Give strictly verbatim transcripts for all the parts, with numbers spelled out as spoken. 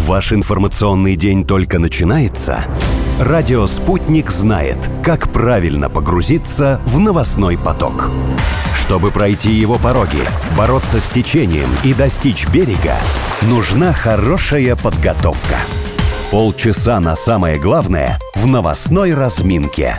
Ваш информационный день только начинается? Радио «Спутник» знает, как правильно погрузиться в новостной поток. Чтобы пройти его пороги, бороться с течением и достичь берега, нужна хорошая подготовка. Полчаса на самое главное в новостной разминке.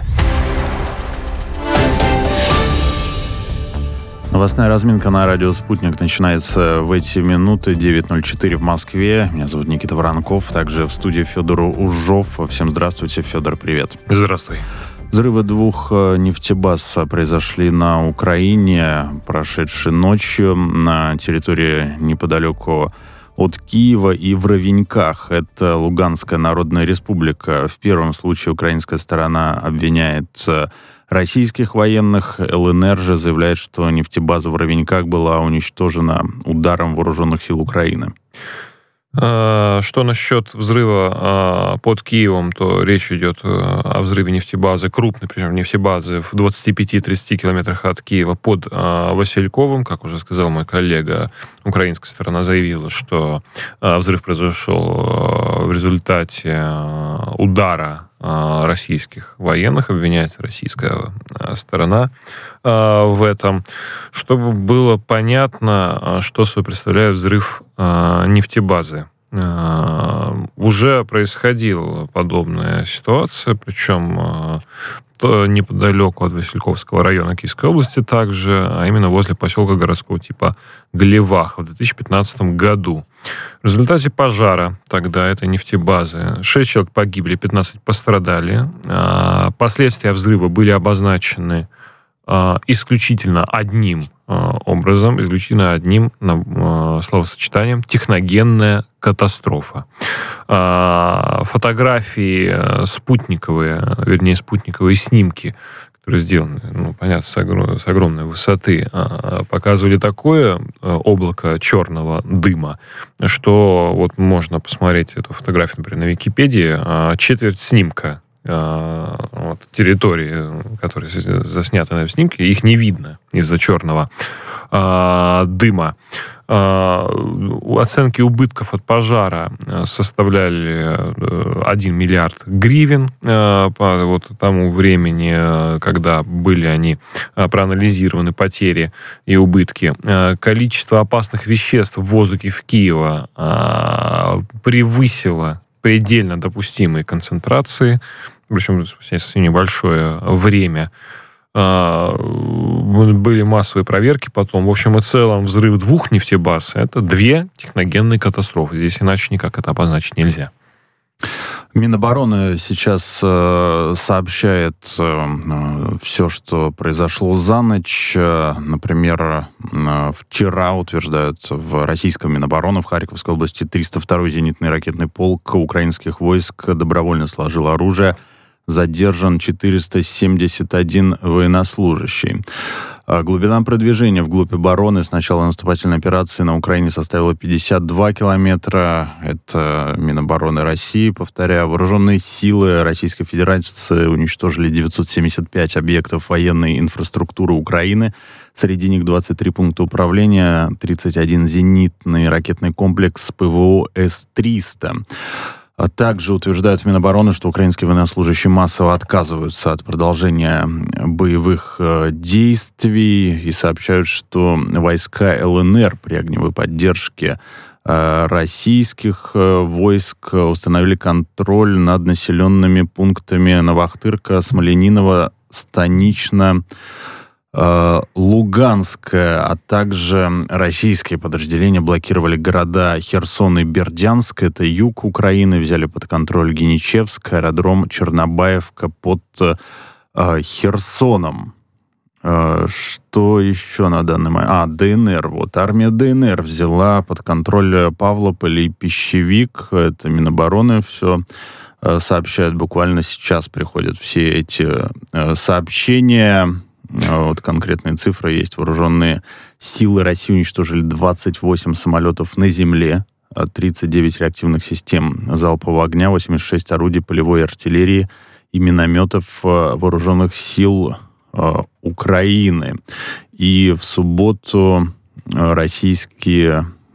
Новостная разминка на радио «Спутник» начинается в эти минуты. девять ноль четыре в Москве. Меня зовут Никита Воронков. Также в студии Федор Ужов. Всем здравствуйте. Федор, привет. Здравствуй. Взрывы двух нефтебаз произошли на Украине прошедшей ночью на территории неподалеку от Киева и в Ровеньках. Это Луганская Народная Республика. В первом случае украинская сторона обвиняет российских военных. ЛНР же заявляет, что нефтебаза в Ровеньках была уничтожена ударом вооруженных сил Украины. Что насчет взрыва под Киевом, то речь идет о взрыве нефтебазы, крупной, причем нефтебазы в двадцати пяти-тридцати километрах от Киева под Васильковым. Как уже сказал мой коллега, украинская сторона заявила, что взрыв произошел в результате удара российских военных, обвиняет российская сторона в этом. Чтобы было понятно, что собой представляет взрыв нефтебазы. Уже происходила подобная ситуация, причем неподалеку от Васильковского района Киевской области также, а именно возле поселка городского типа Глевах в две тысячи пятнадцатом году. В результате пожара тогда этой нефтебазы шесть человек погибли, пятнадцать пострадали. Последствия взрыва были обозначены исключительно одним образом, исключительно одним словосочетанием — техногенная катастрофа. Фотографии спутниковые, вернее, спутниковые снимки, которые сделаны, ну, понятно, с, огром, с огромной высоты, показывали такое облако черного дыма, что вот можно посмотреть эту фотографию, например, на Википедии, четверть снимка вот, территории, которые засняты на этом снимке, их не видно из-за черного э, дыма. Э, оценки убытков от пожара составляли один миллиард гривен э, по вот тому времени, когда были они проанализированы, потери и убытки. Э, количество опасных веществ в воздухе в Киеве э, превысило предельно допустимые концентрации, причем с небольшое время. Были массовые проверки потом. В общем и целом, взрыв двух нефтебаз — это две техногенные катастрофы. Здесь иначе никак это обозначить нельзя. Минобороны сейчас э, сообщает э, все, что произошло за ночь. Например, э, вчера, утверждают в российском Минобороны, в Харьковской области триста второй зенитный ракетный полк украинских войск добровольно сложил оружие. Задержан четыреста семьдесят один военнослужащий. Глубина продвижения вглубь обороны с начала наступательной операции на Украине составила пятьдесят два километра. Это Минобороны России. Повторяю, вооруженные силы Российской Федерации уничтожили девятьсот семьдесят пять объектов военной инфраструктуры Украины. Среди них двадцать три пункта управления, тридцать один зенитный ракетный комплекс ПВО С триста. Также утверждают в Минобороны, что украинские военнослужащие массово отказываются от продолжения боевых действий и сообщают, что войска ЛНР при огневой поддержке российских войск установили контроль над населенными пунктами Новоахтырка, Смоленинова, Станично, Луганская, а также российские подразделения блокировали города Херсон и Бердянск, это юг Украины, взяли под контроль Геничевск, аэродром Чернобаевка под э, Херсоном. Э, что еще на данный момент? А, ДНР. Вот, армия ДНР взяла под контроль Павлополь и Пищевик, это Минобороны, все э, сообщают, буквально сейчас приходят все эти э, сообщения. Вот конкретные цифры есть. Вооруженные силы России уничтожили двадцать восемь самолетов на земле, тридцать девять реактивных систем залпового огня, восемьдесят шесть орудий полевой артиллерии и минометов вооруженных сил Украины. И в субботу российские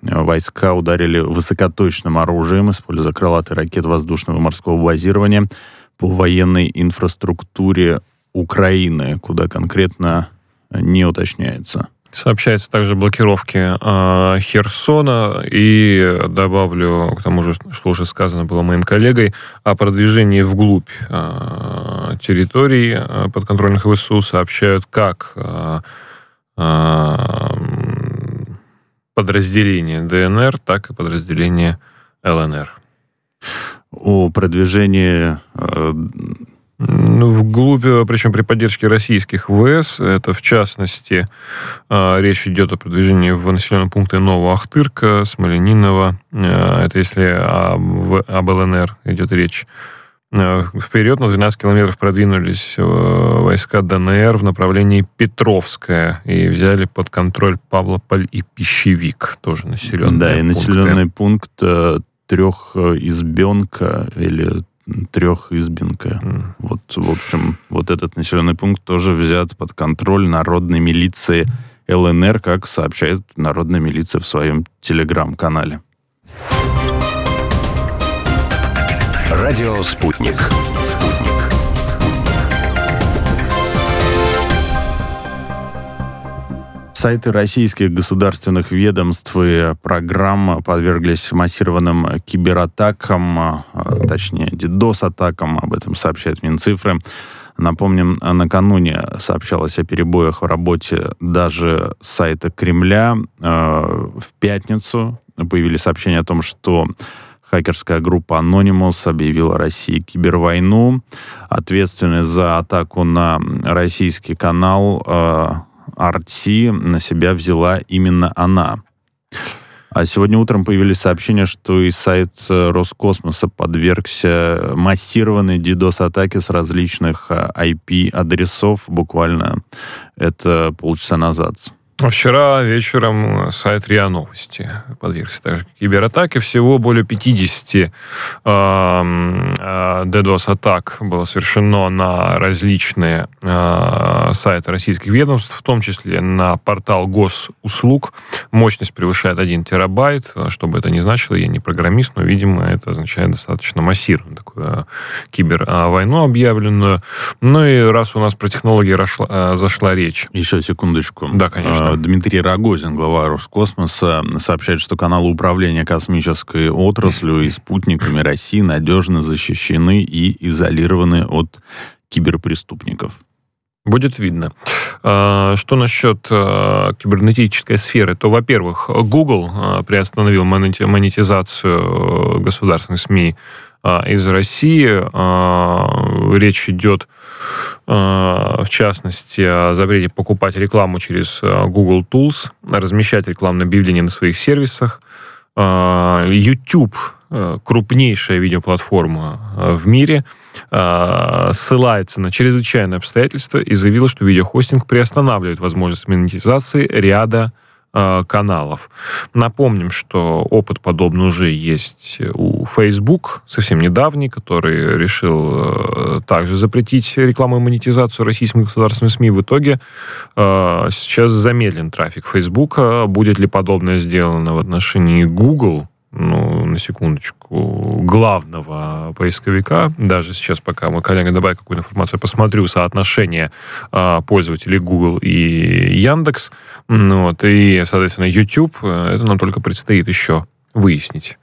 войска ударили высокоточным оружием, используя крылатые ракеты воздушного и морского базирования по военной инфраструктуре Украины, куда конкретно не уточняется. Сообщается также о блокировке э, Херсона, и добавлю к тому же, что уже сказано было моим коллегой, о продвижении вглубь э, территорий э, подконтрольных ВСУ сообщают как э, э, подразделения ДНР, так и подразделения ЛНР. О продвижении... Э, Вглубь, причем при поддержке российских ВС, это в частности речь идет о продвижении в населенные пункты Новоахтырка, Смоленинова, это если об, об ЛНР идет речь. Вперед на двенадцать километров продвинулись войска ДНР в направлении Петровское и взяли под контроль Павлополь и Пищевик, тоже населенные да, пункты. Да, и населенный пункт Трехизбенка или Трехизбенка. Mm. Вот, в общем, вот этот населенный пункт тоже взят под контроль народной милиции ЛНР, как сообщает народная милиция в своем телеграм-канале. Радио «Спутник». Сайты российских государственных ведомств и программ подверглись массированным кибератакам, точнее, дидос-атакам, об этом сообщает Минцифры. Напомним, накануне сообщалось о перебоях в работе даже сайта Кремля. В пятницу появились сообщения о том, что хакерская группа Anonymous объявила России кибервойну. Ответственность за атаку на российский канал Арти на себя взяла именно она. А сегодня утром появились сообщения, что и сайт Роскосмоса подвергся массированной дидос-атаке с различных ай пи-адресов. Буквально это полчаса назад. Вчера вечером сайт РИА Новости подвергся также кибератаке. Всего более пятьдесят э, э, ддос-атак было совершено на различные э, сайты российских ведомств, в том числе на портал госуслуг. Мощность превышает один терабайт. Что бы это ни значило, я не программист, но, видимо, это означает достаточно массированную такую кибервойну объявленную. Ну и раз у нас про технологии рашла, зашла речь. Еще секундочку. Да, конечно. Дмитрий Рогозин, глава Роскосмоса, сообщает, что каналы управления космической отраслью и спутниками России надежно защищены и изолированы от киберпреступников. Будет видно. Что насчет кибернетической сферы, то, во-первых, Google приостановил монетизацию государственных СМИ из России. Речь идет, в частности, о запрете покупать рекламу через Google Tools, размещать рекламные объявления на своих сервисах. YouTube, крупнейшая видеоплатформа в мире, ссылается на чрезвычайные обстоятельства и заявила, что видеохостинг приостанавливает возможность монетизации ряда каналов. Напомним, что опыт подобный уже есть у Facebook, совсем недавний, который решил также запретить рекламу и монетизацию российским государственным СМИ. В итоге сейчас замедлен трафик Facebook. Будет ли подобное сделано в отношении Google? Ну, на секундочку, главного поисковика. Даже сейчас, пока мой коллега добавит какую-то информацию, я посмотрю соотношение э, пользователей Google и Яндекс. Вот, и, соответственно, YouTube. Это нам только предстоит еще выяснить.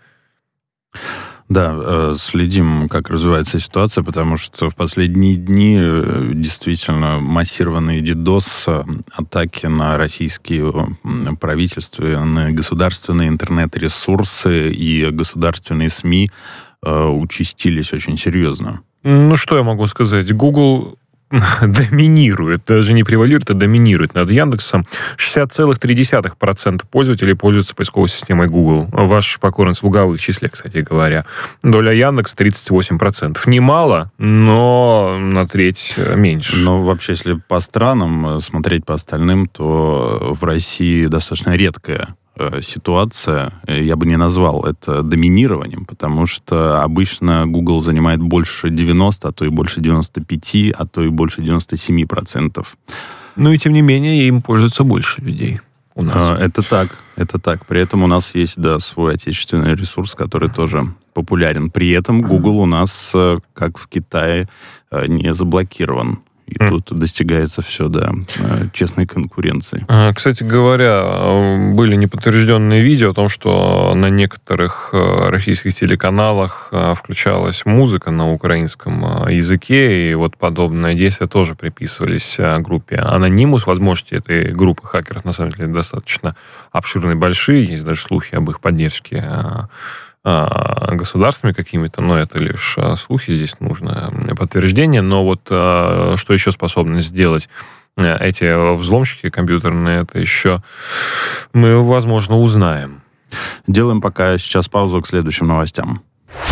Да, следим, как развивается ситуация, потому что в последние дни действительно массированные дидос-атаки на российские правительственные, государственные интернет-ресурсы и государственные СМИ участились очень серьезно. Ну, что я могу сказать? Google доминирует, даже не превалирует, а доминирует над Яндексом. шестьдесят целых три десятых процента пользователей пользуются поисковой системой Google. Ваш покорный слуга в их числе, кстати говоря. Доля Яндекс тридцать восемь процентов. Немало, но на треть меньше. Но вообще, если по странам смотреть по остальным, то в России достаточно редкая ситуация, я бы не назвал это доминированием, потому что обычно Google занимает больше девяносто, а то и больше девяносто пять, а то и больше девяносто семь процентов. Ну и тем не менее, им пользуется больше людей у нас. Это так. Это так. При этом у нас есть, да, свой отечественный ресурс, который тоже популярен. При этом Google у нас, как в Китае, не заблокирован. И mm. тут достигается все, да, честной конкуренции. Кстати говоря, были неподтвержденные видео о том, что на некоторых российских телеканалах включалась музыка на украинском языке, и вот подобные действия тоже приписывались группе Anonymous. Возможности этой группы хакеров, на самом деле, достаточно обширные, большие. Есть даже слухи об их поддержке государствами какими-то, но это лишь слухи, здесь нужно подтверждение. Но вот что еще способны сделать эти взломщики компьютерные, это еще мы, возможно, узнаем. Делаем пока сейчас паузу к следующим новостям.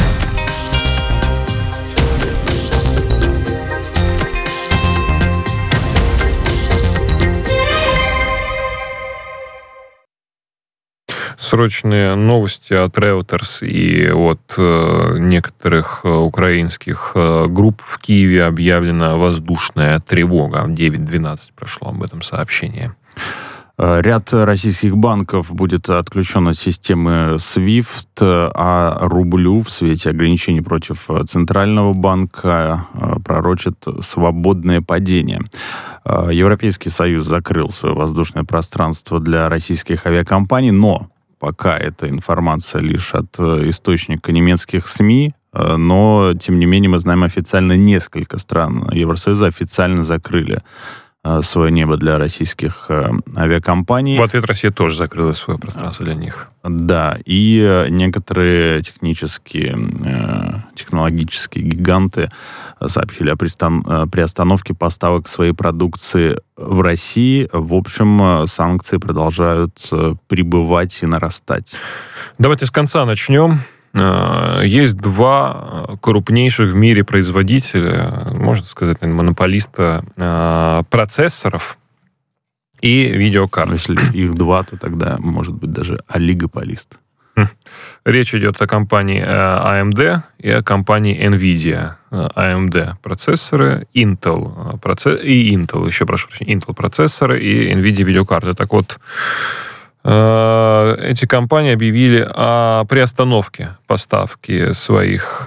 Срочные новости от Reuters и от э, некоторых э, украинских э, групп. В Киеве объявлена воздушная тревога. В девять двенадцать прошло об этом сообщение. Ряд российских банков будет отключен от системы свифт, а рублю в свете ограничений против Центрального банка пророчит свободное падение. Европейский Союз закрыл свое воздушное пространство для российских авиакомпаний, но пока эта информация лишь от источника немецких СМИ, но, тем не менее, мы знаем официально несколько стран Евросоюза официально закрыли свое небо для российских э, авиакомпаний. В ответ Россия тоже закрыла свое пространство для них. Да, и некоторые технические, э, технологические гиганты сообщили о пристан- приостановке поставок своей продукции в России. В общем, санкции продолжают прибывать и нарастать. Давайте с конца начнем. Есть два крупнейших в мире производителя, можно сказать, монополиста процессоров и видеокарт. Если их два, то тогда, может быть, даже олигополист. Речь идет о компании эй эм ди и о компании NVIDIA. эй эм ди процессоры, Intel процесс... и Intel, еще прошу прощения, Intel процессоры и NVIDIA видеокарты. Так вот, эти компании объявили о приостановке поставки своих,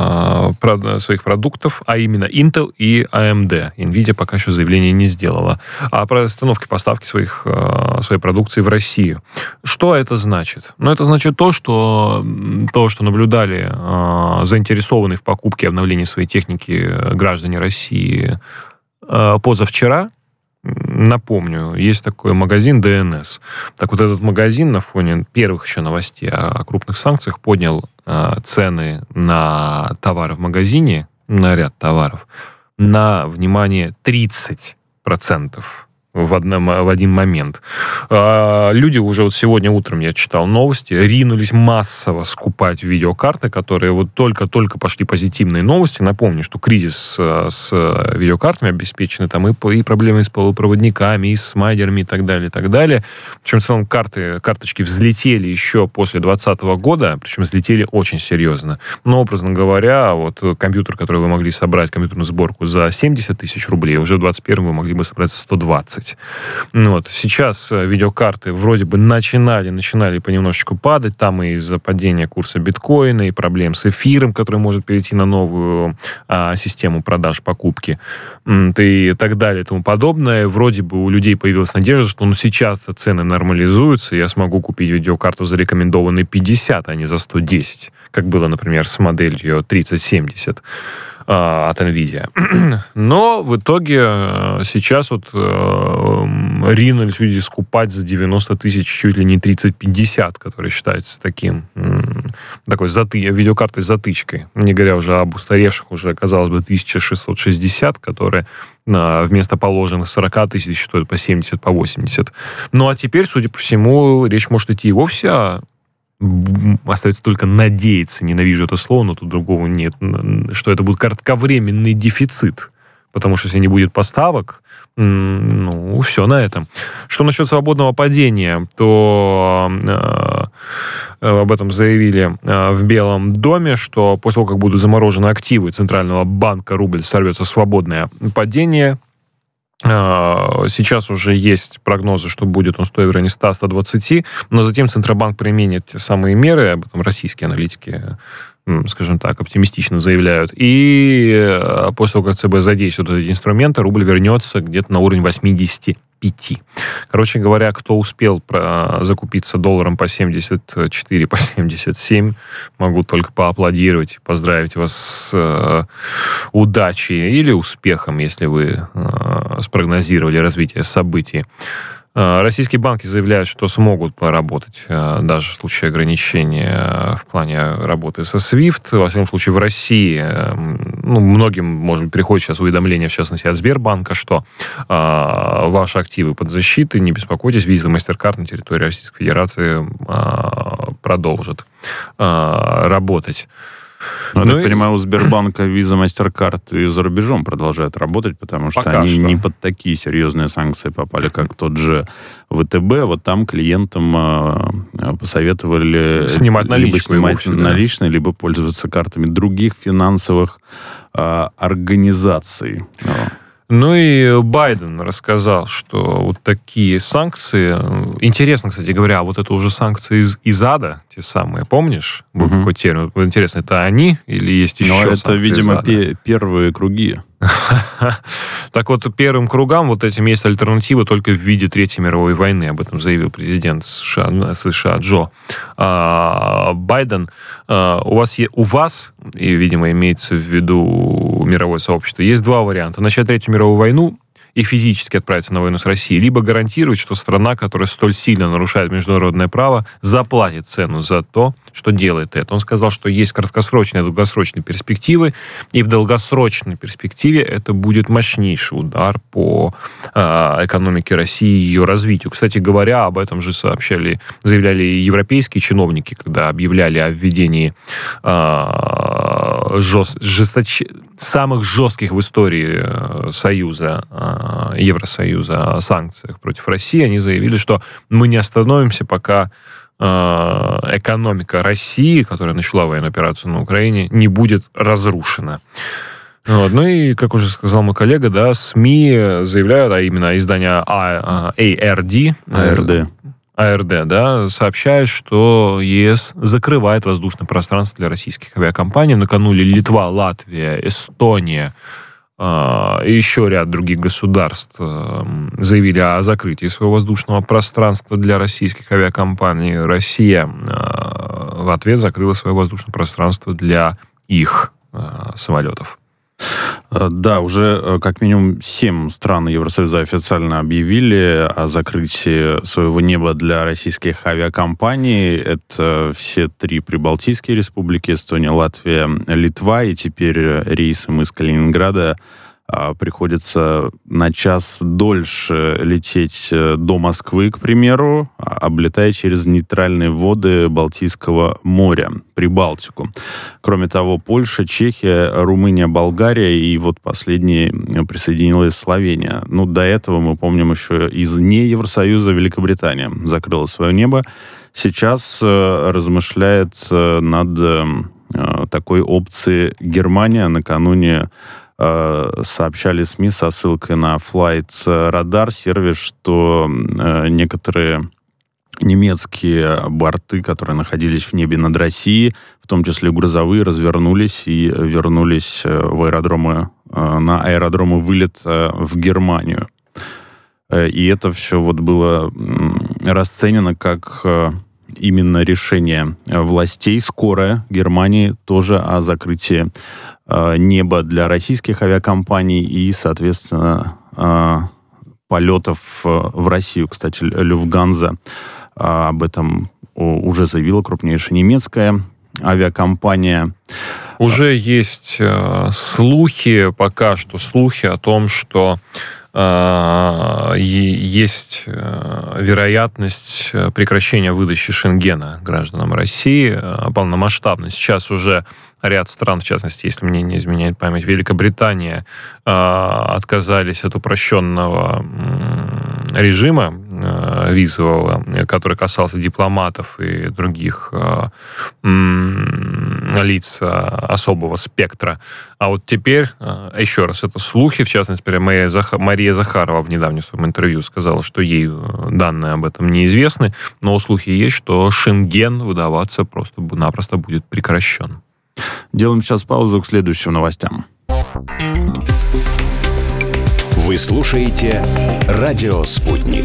своих продуктов, а именно Intel и эй эм ди. NVIDIA пока еще заявление не сделала. О приостановке поставки своих, своей продукции в Россию. Что это значит? Ну, это значит то, что, то, что наблюдали заинтересованные в покупке и обновлении своей техники граждане России позавчера. Напомню, есть такой магазин ди эн эс. Так вот, этот магазин на фоне первых еще новостей о крупных санкциях поднял э, цены на товары в магазине, на ряд товаров, на, внимание, тридцать процентов в, одном, в один момент. А, люди уже вот сегодня утром, я читал новости, ринулись массово скупать видеокарты, которые вот только-только пошли позитивные новости. Напомню, что кризис с, с видеокартами обеспечены там и, и проблемы с полупроводниками, и с майдерами, и так далее, и так далее. Причем в целом карты, карточки взлетели еще после двадцатого года, причем взлетели очень серьезно. Но, образно говоря, вот компьютер, который вы могли собрать, компьютерную сборку за семьдесят тысяч рублей, уже в двадцать первом вы могли бы собрать за сто двадцать. Вот. Сейчас видеокарты вроде бы начинали, начинали понемножечку падать. Там и из-за падения курса биткоина, и проблем с эфиром, который может перейти на новую а, систему продаж, покупки, и так далее, и тому подобное. Вроде бы у людей появилась надежда, что ну, сейчас-то цены нормализуются, и я смогу купить видеокарту за рекомендованные пятьдесят, а не за сто десять, как было, например, с моделью тридцать семьдесят от NVIDIA. Но в итоге сейчас вот э, ринулись люди скупать за девяносто тысяч чуть ли не тридцать пятьдесят, который считается таким такой заты, видеокартой затычкой. Не говоря уже об устаревших уже, казалось бы, тысяча шестьсот шестьдесят, которые э, вместо положенных сорок тысяч стоят по семьдесят, по восемьдесят. Ну а теперь, судя по всему, речь может идти и вовсе о остается только надеяться, ненавижу это слово, но тут другого нет, что это будет кратковременный дефицит. Потому что если не будет поставок, ну, все на этом. Что насчет свободного падения, то э, об этом заявили э, в Белом доме, что после того, как будут заморожены активы Центрального банка, рубль сорвется в свободное падение. Сейчас уже есть прогнозы, что будет он стоить в районе сто - сто двадцать, но затем Центробанк применит те самые меры, об этом российские аналитики, скажем так, оптимистично заявляют. И после того, как ЦБ задействует эти инструменты, рубль вернется где-то на уровень восемьдесят пять. Короче говоря, кто успел закупиться долларом по семьдесят четыре, по семьдесят семь, могу только поаплодировать, поздравить вас с удачей или успехом, если вы спрогнозировали развитие событий. Российские банки заявляют, что смогут поработать даже в случае ограничения в плане работы со свифт. Во всяком случае, в России, ну, многим, может быть, приходит сейчас уведомление, в частности, от Сбербанка, что э, ваши активы под защитой, не беспокойтесь, Visa, MasterCard на территории Российской Федерации э, продолжат э, работать. Ну, я ну так и... понимаю, у Сбербанка Visa, MasterCard и за рубежом продолжают работать, потому что Пока они что. не под такие серьезные санкции попали, как тот же ВТБ. Вот там клиентам э, посоветовали снимать наличку, либо снимать вовсе, да. наличные, либо пользоваться картами других финансовых э, организаций. Ну и Байден рассказал, что вот такие санкции... Интересно, кстати говоря, вот это уже санкции из, из ада, те самые, помнишь? Был Угу. такой термин. Интересно, это они или есть еще Но санкции это, видимо, из ада? пе- первые круги. Так вот, первым кругам вот этим есть альтернатива только в виде Третьей мировой войны. Об этом заявил президент США, США Джо а, Байден. А, у вас, у вас, и, видимо, имеется в виду мировое сообщество, есть два варианта. Начать Третью мировую войну и физически отправиться на войну с Россией, либо гарантировать, что страна, которая столь сильно нарушает международное право, заплатит цену за то, что делает это. Он сказал, что есть краткосрочные и долгосрочные перспективы, и в долгосрочной перспективе это будет мощнейший удар по э, экономике России и ее развитию. Кстати говоря, об этом же сообщали, заявляли и европейские чиновники, когда объявляли о введении э, жест, жесточ, самых жестких в истории Союза, э, Евросоюза санкциях против России. Они заявили, что мы не остановимся, пока экономика России, которая начала военную операцию на Украине, не будет разрушена. Вот. Ну и, как уже сказал мой коллега, да, СМИ заявляют, а именно издание эй ар ди, АРД. АРД, да, сообщает, что ЕС закрывает воздушное пространство для российских авиакомпаний. Накануне Литва, Латвия, Эстония и еще ряд других государств заявили о закрытии своего воздушного пространства для российских авиакомпаний. Россия в ответ закрыла свое воздушное пространство для их самолетов. Да, уже как минимум семь стран Евросоюза официально объявили о закрытии своего неба для российских авиакомпаний. Это все три прибалтийские республики: Эстония, Латвия, Литва. И теперь рейсом из Калининграда приходится на час дольше лететь до Москвы, к примеру, облетая через нейтральные воды Балтийского моря, Прибалтику. Кроме того, Польша, Чехия, Румыния, Болгария и вот последней присоединилась Словения. Ну, до этого, мы помним, еще из не Евросоюза Великобритания закрыла свое небо. Сейчас размышляет над такой опцией Германия. Накануне сообщали СМИ со ссылкой на Flight Radar сервис, что некоторые немецкие борты, которые находились в небе над Россией, в том числе грузовые, развернулись и вернулись в аэродромы, на аэродромы вылета в Германию. И это все вот было расценено как именно решение властей скорое Германии тоже о закрытии э, неба для российских авиакомпаний и, соответственно, э, полетов в Россию. Кстати, Люфтганза э, об этом уже заявила, крупнейшая немецкая авиакомпания. Уже есть э, слухи, пока что слухи о том, что есть вероятность прекращения выдачи Шенгена гражданам России полномасштабно. Сейчас уже ряд стран, в частности, если мне не изменяет память, Великобритания, отказались от упрощенного режима визового, который касался дипломатов и других лиц особого спектра. А вот теперь, еще раз, это слухи, в частности, Мария, Зах... Мария Захарова в недавнем своем интервью сказала, что ей данные об этом неизвестны, но слухи есть, что Шенген выдаваться просто-напросто будет прекращен. Делаем сейчас паузу к следующим новостям. Вы слушаете «Радио Спутник».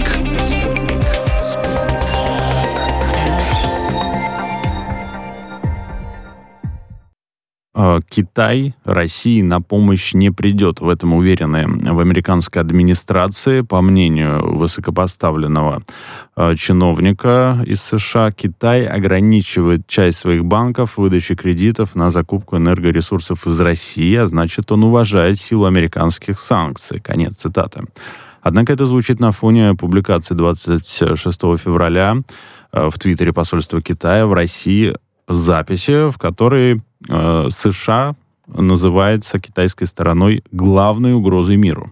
Китай России на помощь не придет. В этом уверены в американской администрации. По мнению высокопоставленного э, чиновника из США, Китай ограничивает часть своих банков в выдаче кредитов на закупку энергоресурсов из России, а значит, он уважает силу американских санкций. Конец цитаты. Однако это звучит на фоне публикации двадцать шестого февраля э, в Твиттере посольства Китая в России записи, в которой э, США называется китайской стороной главной угрозой миру.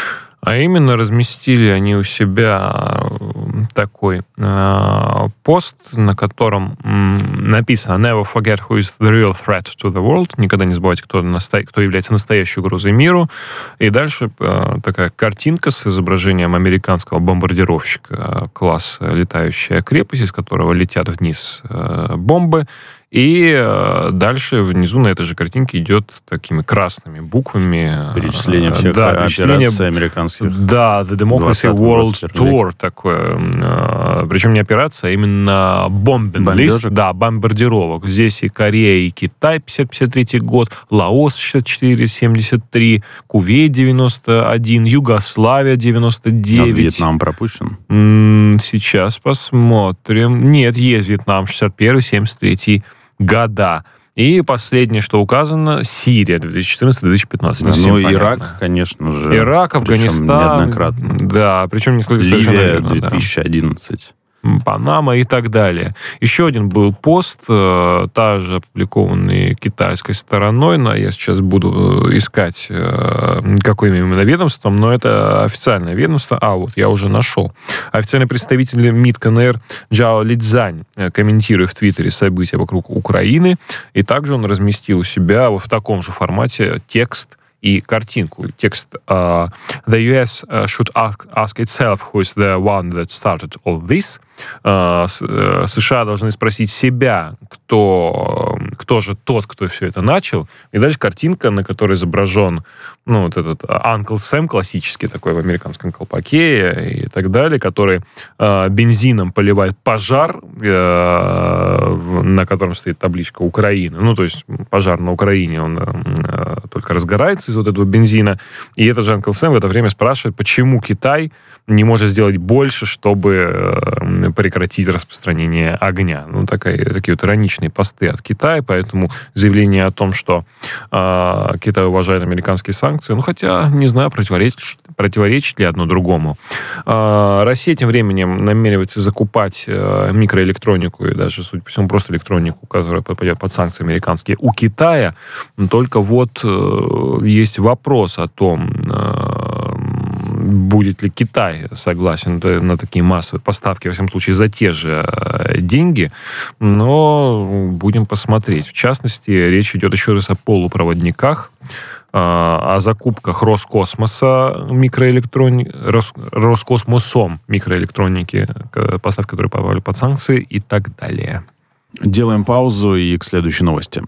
А именно разместили они у себя такой э, пост, на котором м, написано «Never forget who is the real threat to the world». Никогда не забывайте, кто, насто... кто является настоящей угрозой миру. И дальше э, такая картинка с изображением американского бомбардировщика класса «Летающая крепость», из которого летят вниз э, бомбы. И э, дальше внизу на этой же картинке идет такими красными буквами перечисление всех да, операций перечисление, американских. Да, The Democracy World Tour такое. Э, причем не операция, а именно бомбинг-лист. Да, бомбардировок. Здесь и Корея, и Китай, пятьдесят пятьдесят третий год, Лаос шестьдесят четыре семьдесят три, Кувейт девяносто один, Югославия девяносто девять. А Вьетнам пропущен? М-м, сейчас посмотрим. Нет, есть Вьетнам шестьдесят первый семьдесят третий года. И последнее, что указано, Сирия две тысячи четырнадцатый - две тысячи пятнадцатый. Да, ну, Ирак, конечно же. Ирак, Афганистан. Неоднократно. Да, причем не Ливия две тысячи одиннадцать. Панама и так далее. Еще один был пост, э, также опубликованный китайской стороной, но я сейчас буду искать, э, какое именно ведомство, но это официальное ведомство. А, вот, я уже нашел. Официальный представитель МИД КНР Джао Лидзань, э, комментируя в Твиттере события вокруг Украины, и также он разместил у себя вот в таком же формате текст и картинку. Текст uh, «The ю эс should ask, ask itself who is the one that started all this». Uh, США должны спросить себя, кто, кто же тот, кто все это начал. И дальше картинка, на которой изображен ну, вот этот Uncle Sam, классический такой в американском колпаке и так далее, который uh, бензином поливает пожар, uh, на котором стоит табличка «Украина». Ну, то есть пожар на Украине, он uh, только разгорается из вот этого бензина. И этот же Uncle Sam в это время спрашивает, почему Китай не может сделать больше, чтобы uh, прекратить распространение огня. Ну, такая, такие вот ироничные посты от Китая, поэтому заявление о том, что э, Китай уважает американские санкции, ну, хотя, не знаю, противоречит, противоречит ли одно другому. Э, Россия тем временем намеревается закупать э, микроэлектронику и даже, судя по всему, просто электронику, которая попадет под санкции американские, у Китая. Только вот э, есть вопрос о том, э, будет ли Китай согласен на такие массовые поставки, во всяком случае, за те же деньги, но будем посмотреть. В частности, речь идет еще раз о полупроводниках, о закупках Роскосмоса микроэлектроники, Рос, Роскосмосом микроэлектроники, поставки, которые попали под санкции и так далее. Делаем паузу и к следующей новости.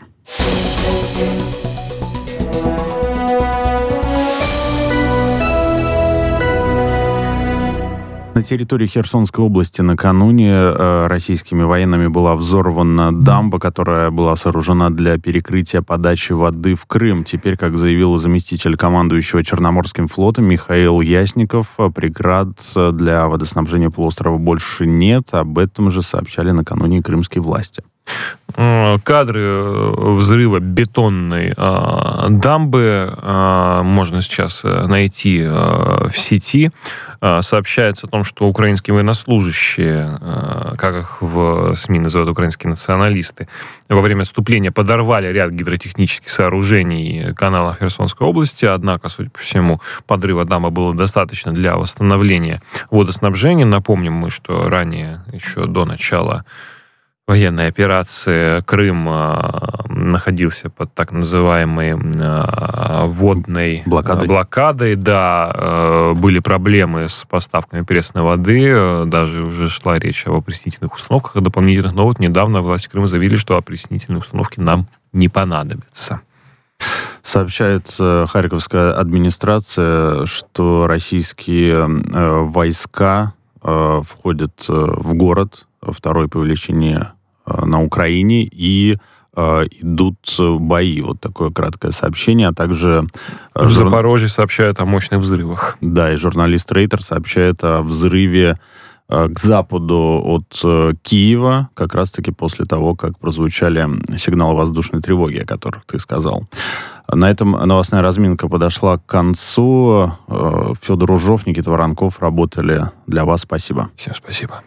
На территории Херсонской области накануне э, российскими военными была взорвана дамба, которая была сооружена для перекрытия подачи воды в Крым. Теперь, как заявил заместитель командующего Черноморским флотом Михаил Ясников, преград для водоснабжения полуострова больше нет. Об этом же сообщали накануне крымские власти. Кадры взрыва бетонной э, дамбы э, можно сейчас найти э, в сети. Э, сообщается о том, что украинские военнослужащие, э, как их в СМИ называют украинские националисты, во время отступления подорвали ряд гидротехнических сооружений каналов Херсонской области. Однако, судя по всему, подрыва дамбы было достаточно для восстановления водоснабжения. Напомним мы, что ранее, еще до начала военной операции Крым находился под так называемой водной блокадой. блокадой. Да, были проблемы с поставками пресной воды, даже уже шла речь об опреснительных установках дополнительных, но вот недавно власти Крыма заявили, что опреснительные установки нам не понадобятся. Сообщает Харьковская администрация, что российские войска входят в город, второй по величине на Украине, и э, идут бои. Вот такое краткое сообщение. А также... В жур... Запорожье сообщают о мощных взрывах. Да, и журналист Рейтер сообщает о взрыве э, к западу от э, Киева, как раз-таки после того, как прозвучали сигналы воздушной тревоги, о которых ты сказал. На этом новостная разминка подошла к концу. Э, Федор Ужов, Никита Воронков работали для вас. Спасибо. Всем спасибо.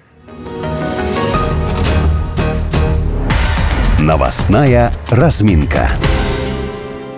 Новостная разминка.